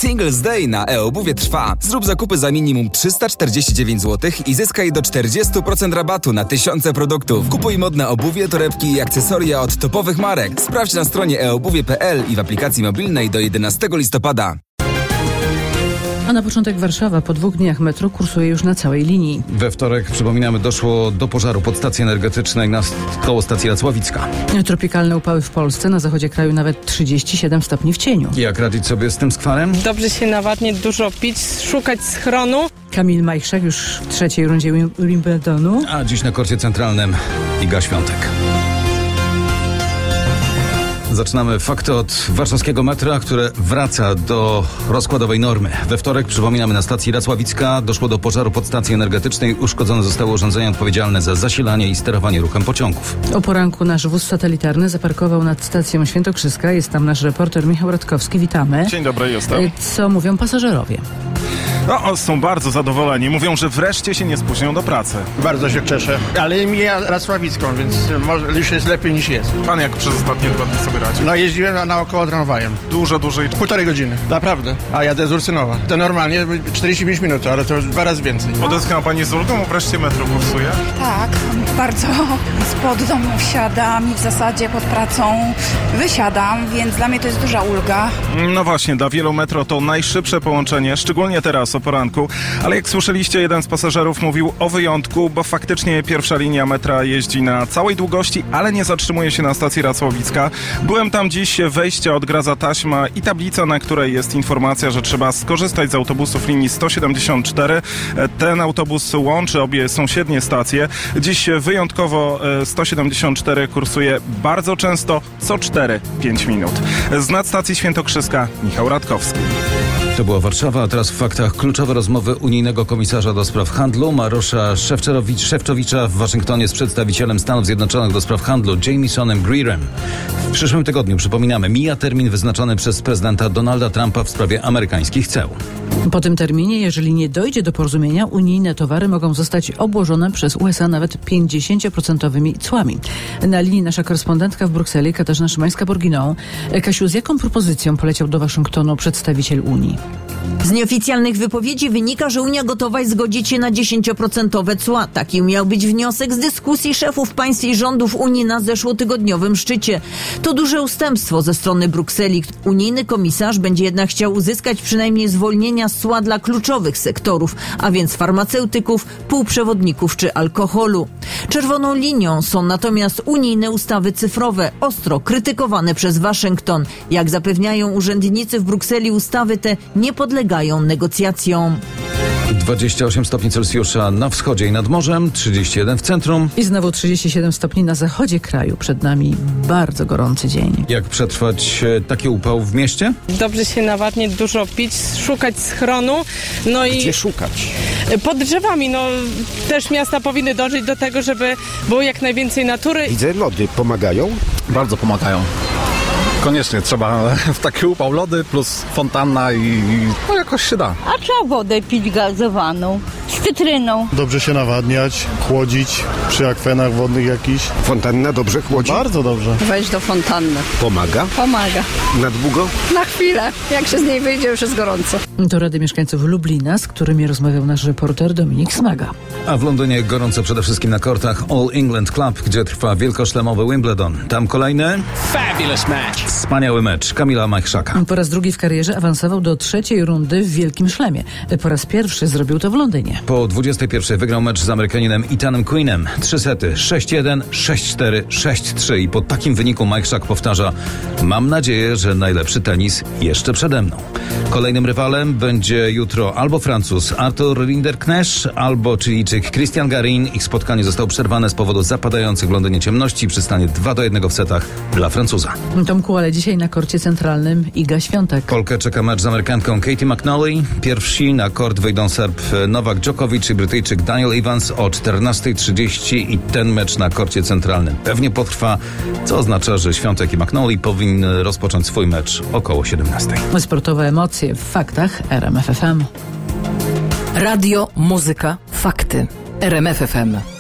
Singles Day na e-obuwie trwa. Zrób zakupy za minimum 349 zł i zyskaj do 40% rabatu na tysiące produktów. Kupuj modne obuwie, torebki i akcesoria od topowych marek. Sprawdź na stronie eobuwie.pl i w aplikacji mobilnej do 11 listopada. A na początek Warszawa. Po 2 dniach metro kursuje już na całej linii. We wtorek, przypominamy, doszło do pożaru podstacji energetycznej koło stacji Racławicka. Tropikalne upały w Polsce, na zachodzie kraju nawet 37 stopni w cieniu. Jak radzić sobie z tym skwarem? Dobrze się nawadniać, dużo pić, szukać schronu. Kamil Majchrzak już w trzeciej rundzie Wimbledonu. A dziś na korcie centralnym Iga Świątek. Zaczynamy fakty od warszawskiego metra, które wraca do rozkładowej normy. We wtorek, przypominamy, na stacji Racławicka doszło do pożaru podstacji energetycznej. Uszkodzone zostały urządzenia odpowiedzialne za zasilanie i sterowanie ruchem pociągów. O poranku nasz wóz satelitarny zaparkował nad stacją Świętokrzyska. Jest tam nasz reporter Michał Radkowski. Witamy. Dzień dobry, jestem. Co mówią pasażerowie? No, są bardzo zadowoleni. Mówią, że wreszcie się nie spóźnią do pracy. Bardzo się cieszę, ale mija Racławicką, więc może już jest lepiej niż jest. Pan jak przez ostatnie 2 dni sobie radzi? No jeździłem naokoło tramwajem. Dużo dłużej. 1,5 godziny. Naprawdę. A jadę z Ursynowa. To normalnie 45 minut, ale to 2 razy więcej. Odetchnęła pani z ulgą, bo wreszcie metro kursuje? Tak, bardzo. Spod domu wsiadam i w zasadzie pod pracą wysiadam, więc dla mnie to jest duża ulga. No właśnie, dla wielu metro to najszybsze połączenie, szczególnie teraz o poranku. Ale jak słyszeliście, jeden z pasażerów mówił o wyjątku, bo faktycznie pierwsza linia metra jeździ na całej długości, ale nie zatrzymuje się na stacji Racławicka. Byłem tam dziś, wejście odgradza taśma i tablica, na której jest informacja, że trzeba skorzystać z autobusów linii 174. Ten autobus łączy obie sąsiednie stacje. Dziś wyjątkowo 174 kursuje bardzo często, co 4-5 minut. Z nadstacji Świętokrzyska Michał Radkowski. To była Warszawa, a teraz w faktach kluczowe rozmowy unijnego komisarza do spraw handlu Marosza Szefczowicza w Waszyngtonie z przedstawicielem Stanów Zjednoczonych do spraw handlu Jamesonem Greerem. W przyszłym tygodniu, przypominamy, mija termin wyznaczony przez prezydenta Donalda Trumpa w sprawie amerykańskich ceł. Po tym terminie, jeżeli nie dojdzie do porozumienia, unijne towary mogą zostać obłożone przez USA nawet 50% cłami. Na linii nasza korespondentka w Brukseli, Katarzyna Szymańska-Borginą. Kasiu, z jaką propozycją poleciał do Waszyngtonu przedstawiciel Unii? Z nieoficjalnych wypowiedzi wynika, że Unia gotowa jest zgodzić się na 10% cła. Taki miał być wniosek z dyskusji szefów państw i rządów Unii na zeszłotygodniowym szczycie. To duże ustępstwo ze strony Brukseli. Unijny komisarz będzie jednak chciał uzyskać przynajmniej zwolnienia z cła dla kluczowych sektorów, a więc farmaceutyków, półprzewodników czy alkoholu. Czerwoną linią są natomiast unijne ustawy cyfrowe, ostro krytykowane przez Waszyngton. Jak zapewniają urzędnicy w Brukseli, ustawy te nie podlegają negocjacjom. 28 stopni Celsjusza na wschodzie i nad morzem, 31 w centrum. I znowu 37 stopni na zachodzie kraju. Przed nami bardzo gorący dzień. Jak przetrwać taki upał w mieście? Dobrze się nawadniać, dużo pić, szukać schronu. No i Gdzie szukać? pod drzewami, też miasta powinny dążyć do tego, żeby było jak najwięcej natury. Widzę, lody pomagają. Bardzo pomagają. Koniecznie trzeba w taki upał lody plus fontanna i jakoś się da. A trzeba wodę pić gazowaną z cytryną. Dobrze się nawadniać, chłodzić przy akwenach wodnych jakichś. Fontanna dobrze chłodzi? Bardzo dobrze. Weź do fontanny. Pomaga? Pomaga. Na długo? Na chwilę. Jak się z niej wyjdzie, już jest gorąco. To rady mieszkańców Lublina, z którymi rozmawiał nasz reporter Dominik Smaga. A w Londynie gorąco przede wszystkim na kortach All England Club, gdzie trwa wielkoszlemowy Wimbledon. Tam kolejny fabulous match. Wspaniały mecz Kamila Majchrzaka. Po raz drugi w karierze awansował do trzeciej rundy w Wielkim Szlemie. Po raz pierwszy zrobił to w Londynie. Po 21 wygrał mecz z Amerykaninem Ethanem Queenem. 3 sety, 6-1, 6-4, 6-3 i po takim wyniku Majchrzak powtarza: mam nadzieję, że najlepszy tenis jeszcze przede mną. Kolejnym rywalem będzie jutro albo Francuz Arthur Rinderknecht, albo Chilijczyk Cristian Garin. Ich spotkanie zostało przerwane z powodu zapadających w Londynie ciemności przy stanie 2-1 w setach dla Francuza. Tomku, ale dzisiaj na korcie centralnym Iga Świątek. Polkę czeka mecz z Amerykanką Katie McNally. Pierwsi na kort wyjdą Serb Novak Djokovic i Brytyjczyk Daniel Evans o 14:30 i ten mecz na korcie centralnym pewnie potrwa, co oznacza, że Świątek i McNally powinny rozpocząć swój mecz około 17. Sportowe emocje w faktach RMF FM. Radio, muzyka, fakty. RMF FM.